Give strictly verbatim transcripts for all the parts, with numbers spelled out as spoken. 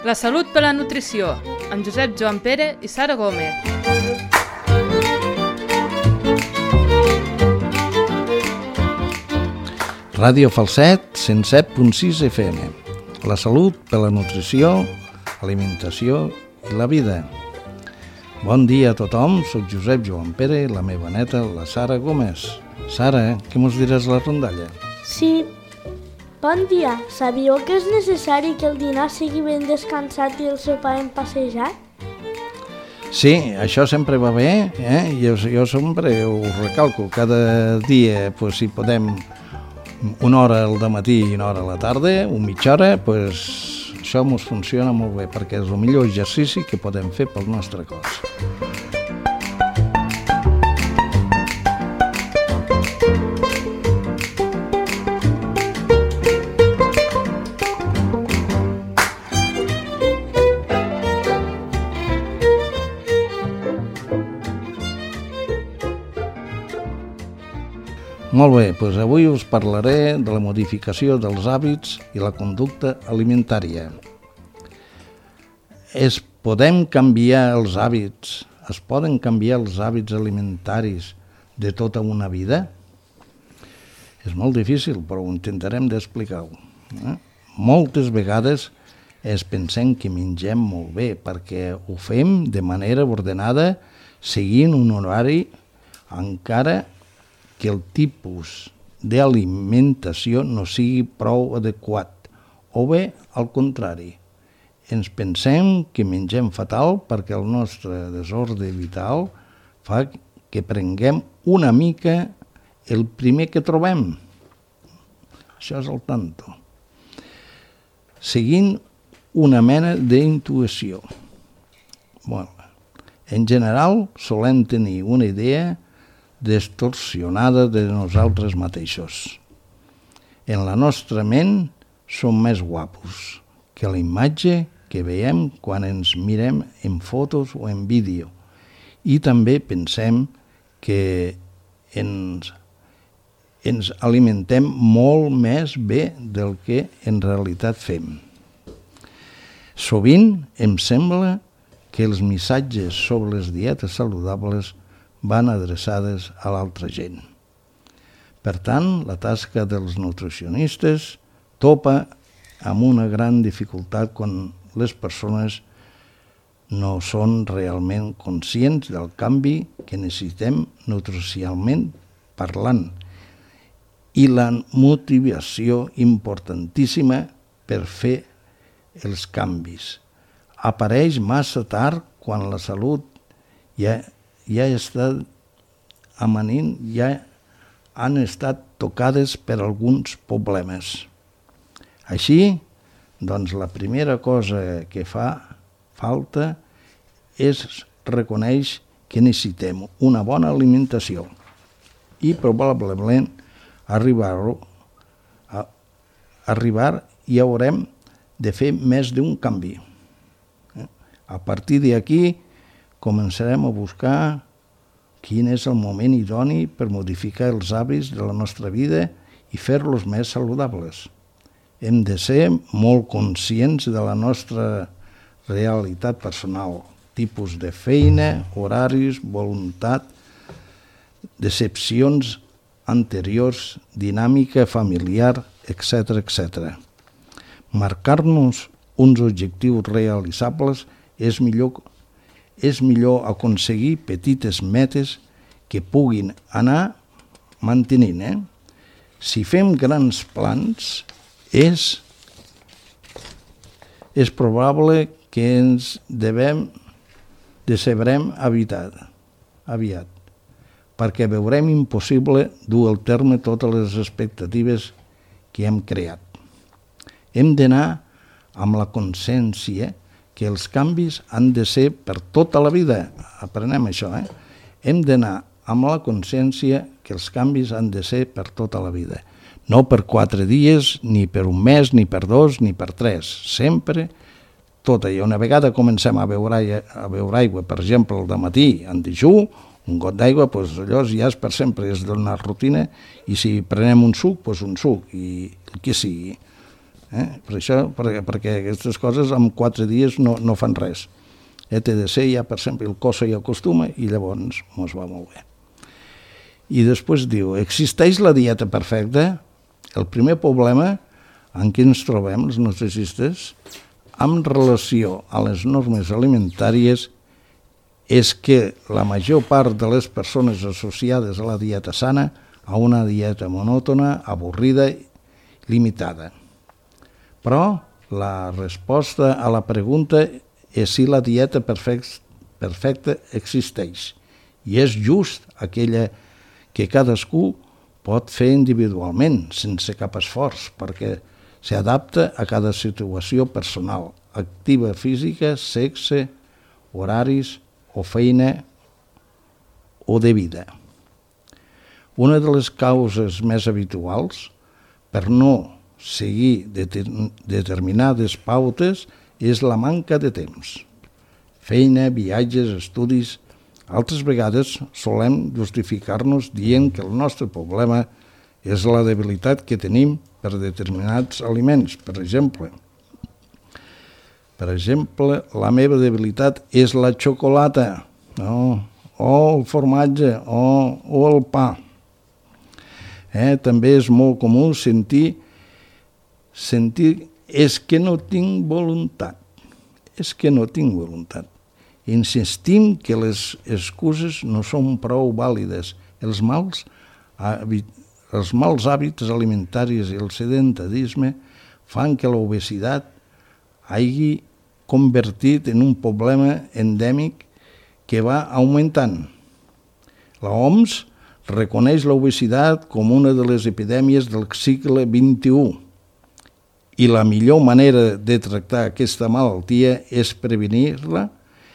La salut per la nutrició, amb Josep Joan Pere i Sara Gómez. Ràdio Falset, cent set punt sis F M. La salut per la nutrició, alimentació i la vida. Bon dia a tothom, soc Josep Joan Pere i la meva neta, la Sara Gómez. Sara, què mos diràs la rondalla? Sí. Bon dia. Sabíeu que és necessari que el dinar sigui ben descansat i el sopar ben passejat? Sí, això sempre va bé, eh? Jo, jo sempre ho recalco. Cada dia, pues, si podem una hora al dematí i una hora a la tarda, una mitja hora, pues, això ens funciona molt bé, perquè és el millor exercici que podem fer pel nostre cos. Molt bé, doncs avui us parlaré de la modificació dels hàbits i la conducta alimentària. Es podem canviar els hàbits, es poden canviar els hàbits alimentaris de tota una vida? És molt difícil, però ho intentarem d'explicar-ho. Eh? Moltes vegades es pensem que mengem molt bé perquè ho fem de manera ordenada, seguint un horari, encara que el tipus d'alimentació no sigui prou adequat, o bé, al contrari. Ens pensem que mengem fatal perquè el nostre desordre vital fa que prenguem una mica el primer que trobem. Això és el tanto. Seguint una mena d'intuïció. Bueno, en general, solem tenir una idea distorsionada de nosaltres mateixos. En la nostra ment som més guapos que la imatge que veiem quan ens mirem en fotos o en vídeo, i també pensem que ens, ens alimentem molt més bé del que en realitat fem. Sovint em sembla que els missatges sobre les dietes saludables van adreçades a l'altra gent. Per tant, la tasca dels nutricionistes topa amb una gran dificultat quan les persones no són realment conscients del canvi que necessitem nutricionalment parlant i la motivació importantíssima per fer els canvis. Apareix massa tard quan la salut ja ja està amanint, ja han estat tocades per alguns problemes. Així, doncs, la primera cosa que fa falta és reconèixer que necessitem una bona alimentació i probablement arribar-ho, a, arribar i haurem de fer més d'un canvi. A partir d'aquí, començarem a buscar quin és el moment idoni per modificar els hàbits de la nostra vida i fer-los més saludables. Hem de ser molt conscients de la nostra realitat personal, tipus de feina, horaris, voluntat, decepcions anteriors, dinàmica familiar, etcètera, etcètera. Marcar-nos uns objectius realitzables és millor és millor aconseguir petites metes que puguin anar mantenint. Eh? Si fem grans plans, és, és probable que ens devem decebrem aviat, aviat, perquè veurem impossible dur al terme totes les expectatives que hem creat. Hem d'anar amb la consciència que els canvis han de ser per tota la vida. Aprenem això, eh? Hem d'anar amb la consciència que els canvis han de ser per tota la vida. No per quatre dies, ni per un mes, ni per dos, ni per tres. Sempre tota. I una vegada comencem a beure, a beure aigua, per exemple, al dematí, en dejú, un got d'aigua, doncs allò ja és per sempre, és d'una rutina, i si prenem un suc, doncs un suc, i el que sigui. Eh? Per això, perquè, perquè aquestes coses en quatre dies no, no fan res. Eh, té de ser, ja per exemple, el cos s'hi acostuma i llavors mos va molt bé. I després diu, existeix la dieta perfecta? El primer problema en què ens trobem els nutricionistes amb relació a les normes alimentàries és que la major part de les persones associades a la dieta sana a una dieta monòtona, avorrida, limitada. Però la resposta a la pregunta és si la dieta perfecta existeix i és just aquella que cadascú pot fer individualment, sense cap esforç, perquè s'adapta a cada situació personal, activa física, sexe, horaris o feina o de vida. Una de les causes més habituals per no seguir determinades pautes és la manca de temps. Feina, viatges, estudis. Altres vegades solem justificar-nos dient que el nostre problema és la debilitat que tenim per determinats aliments. Per exemple, per exemple, la meva debilitat és la xocolata, no? O el formatge, o, o el pa. Eh? També és molt comú sentir, sentir és que no tinc voluntat. És que no tinc voluntat. Insistim que les excuses no són prou vàlides. Els mals, els mals hàbits alimentaris i el sedentarisme fan que l'obesitat hagi convertit en un problema endèmic que va augmentant. La O M S reconeix l'obesitat com una de les epidèmies del segle vint-i-u i la millor manera de tractar aquesta malaltia és prevenir-la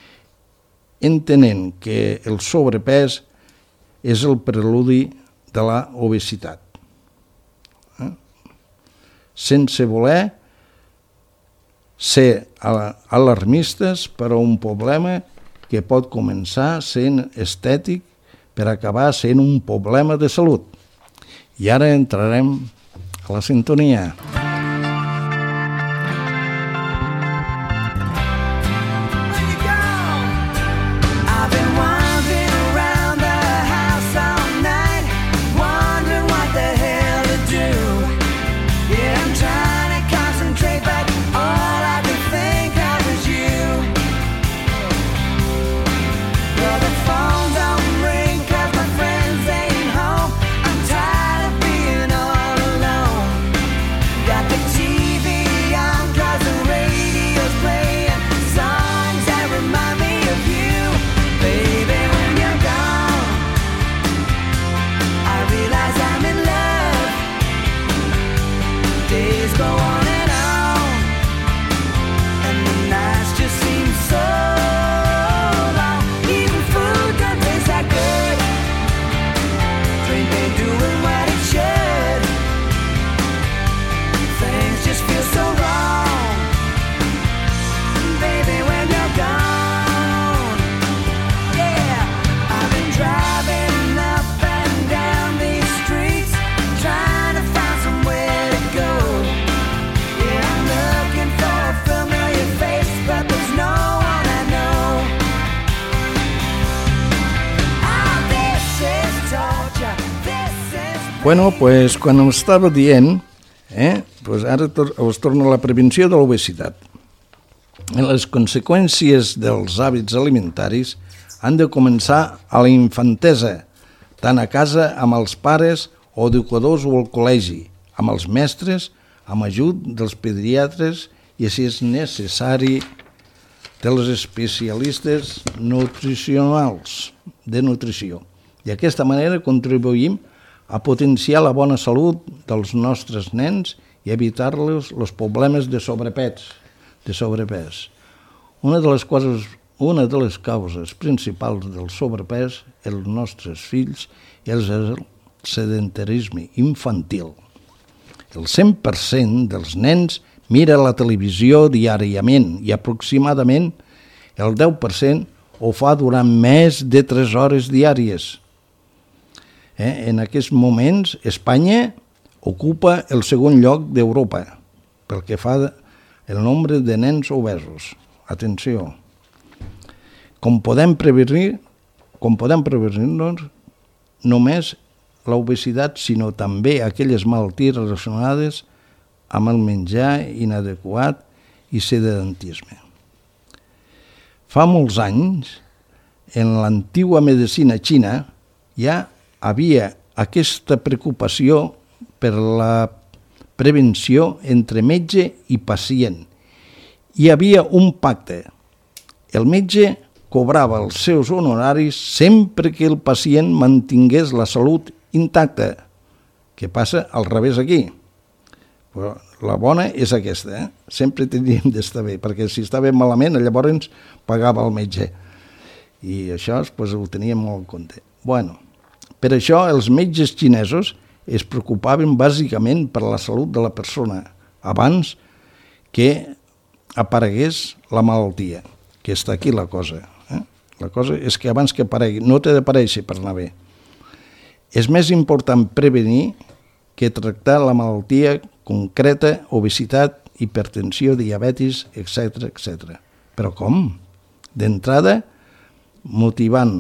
entenent que el sobrepès és el preludi de la obesitat. Eh? Sense voler ser alarmistes per a un problema que pot començar sent estètic per acabar sent un problema de salut. I ara entrarem a la sintonia. Bueno, pues quan us estava dient, eh, pues ara tor- us torno a la prevenció de l'obesitat. Les conseqüències dels hàbits alimentaris han de començar a la infantesa, tant a casa amb els pares o educadors o al col·legi, amb els mestres, amb ajut dels pediatres i, si és necessari, dels especialistes nutricionals de nutrició. D'aquesta manera contribuïm a potenciar la bona salut dels nostres nens i evitar-los els problemes de sobrepès. De sobrepès. Una de les coses, una de les causes principals del sobrepès els nostres fills és el sedentarisme infantil. El cent per cent dels nens mira la televisió diàriament i aproximadament el deu per cent ho fa durant més de tres hores diàries. Eh? En aquests moments, Espanya ocupa el segon lloc d'Europa. pel que fa el nombre de nens obesos. Atenció, com podem prevenir, com podem prevenir-nos només l'obesitat, sinó també aquelles malalties relacionades amb el menjar inadequat i sedentisme. Fa molts anys, en l'antiga medicina xina, ja havia aquesta preocupació per la prevenció entre metge i pacient. Hi havia un pacte. El metge cobrava els seus honoraris sempre que el pacient mantingués la salut intacta. Què passa al revés aquí? Però la bona és aquesta, eh? Sempre tindríem d'estar bé, perquè si estava malament, llavors pagava el metge. I això pues, ho teníem molt en compte. Bueno, per això els metges xinesos es preocupaven bàsicament per la salut de la persona abans que aparegués la malaltia, que està aquí la cosa. Eh? La cosa és que abans que aparegui, no té d'aparèixer per anar bé. És més important prevenir que tractar la malaltia concreta, obesitat, hipertensió, diabetis, etcètera, etcètera. Però com? D'entrada, motivant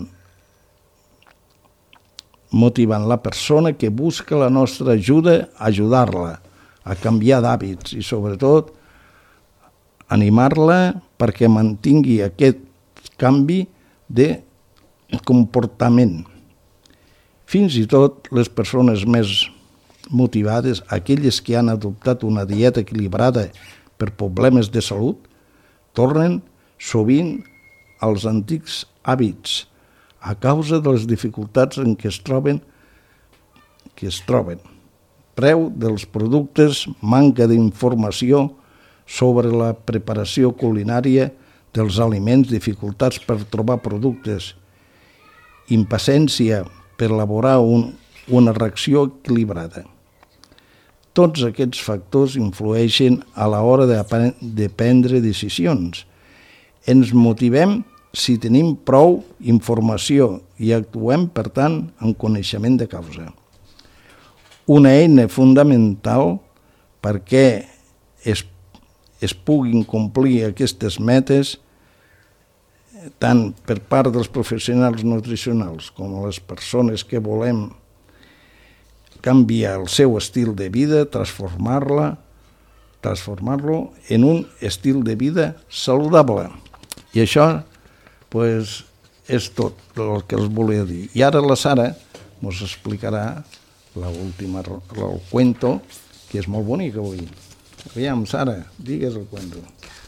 motivant la persona que busca la nostra ajuda, ajudar-la a canviar d'hàbits i, sobretot, animar-la perquè mantingui aquest canvi de comportament. Fins i tot les persones més motivades, aquelles que han adoptat una dieta equilibrada per problemes de salut, tornen sovint als antics hàbits a causa de les dificultats en què es troben, que es troben. Preu dels productes, manca d'informació sobre la preparació culinària dels aliments, dificultats per trobar productes, impaciència per elaborar un, una reacció equilibrada. Tots aquests factors influeixen a l'hora de, de prendre decisions. Ens motivem si tenim prou informació i actuem, per tant, en coneixement de causa. Una eina fundamental perquè es, es puguin complir aquestes metes tant per part dels professionals nutricionals com les persones que volem canviar el seu estil de vida, transformar-la, transformar-lo en un estil de vida saludable. I això pues, és tot el que els volia dir. I ara la Sara ens explicarà l'última, el cuento, que és molt bonic avui. Aviam, Sara, digues el cuento.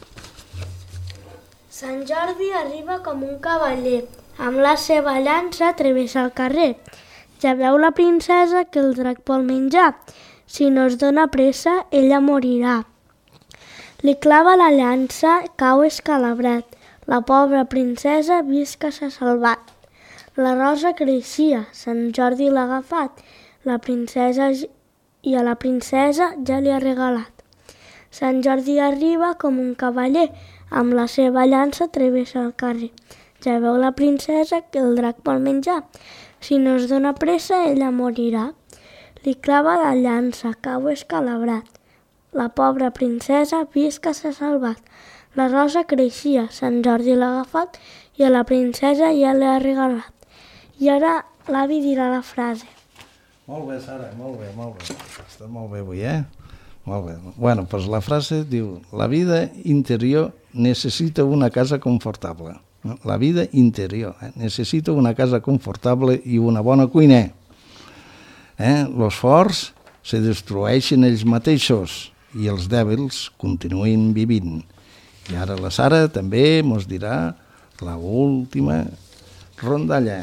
Sant Jordi arriba com un cavaller. Amb la seva llança travessa el carrer. Ja veu la princesa que el drac vol menjar. Si no es dona pressa, ella morirà. Li clava la llança, cau escalabrat. La pobra princesa visca s'ha salvat. La rosa creixia, Sant Jordi l'ha agafat, la princesa i a la princesa ja li ha regalat. Sant Jordi arriba com un cavaller, amb la seva llança travessa el carrer. Ja veu la princesa que el drac vol menjar. Si no es dona pressa, ella morirà. Li clava la llança, cau escalabrat. La pobra princesa visca s'ha salvat. La rosa creixia, Sant Jordi l'ha agafat i a la princesa ja l'ha regalat. I ara l'avi dirà la frase. Molt bé, Sara, molt bé, molt bé. Està molt bé avui, eh? Molt bé. Bueno, doncs la frase diu: la vida interior necessita una casa confortable. La vida interior eh? necessita una casa confortable i una bona cuina. Eh? Els forts se destrueixen ells mateixos i els dèbils continuen vivint. I ara la Sara també ens dirà l'última rondalla.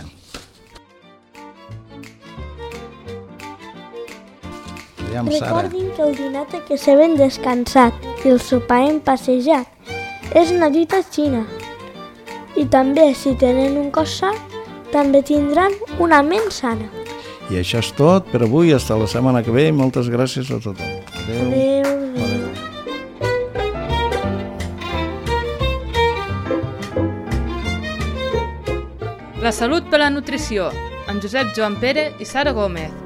Aviam, Sara. Recordin que el dinar té que ser ben descansat i el sopar hem passejat. És una dita xina. I també, si tenen un cos sa, també tindran una ment sana. I això és tot per avui. Fins la setmana que ve. Moltes gràcies a tothom. Adéu. Adéu. Adéu. La salut per la nutrició, amb Josep Joan Pere i Sara Gómez.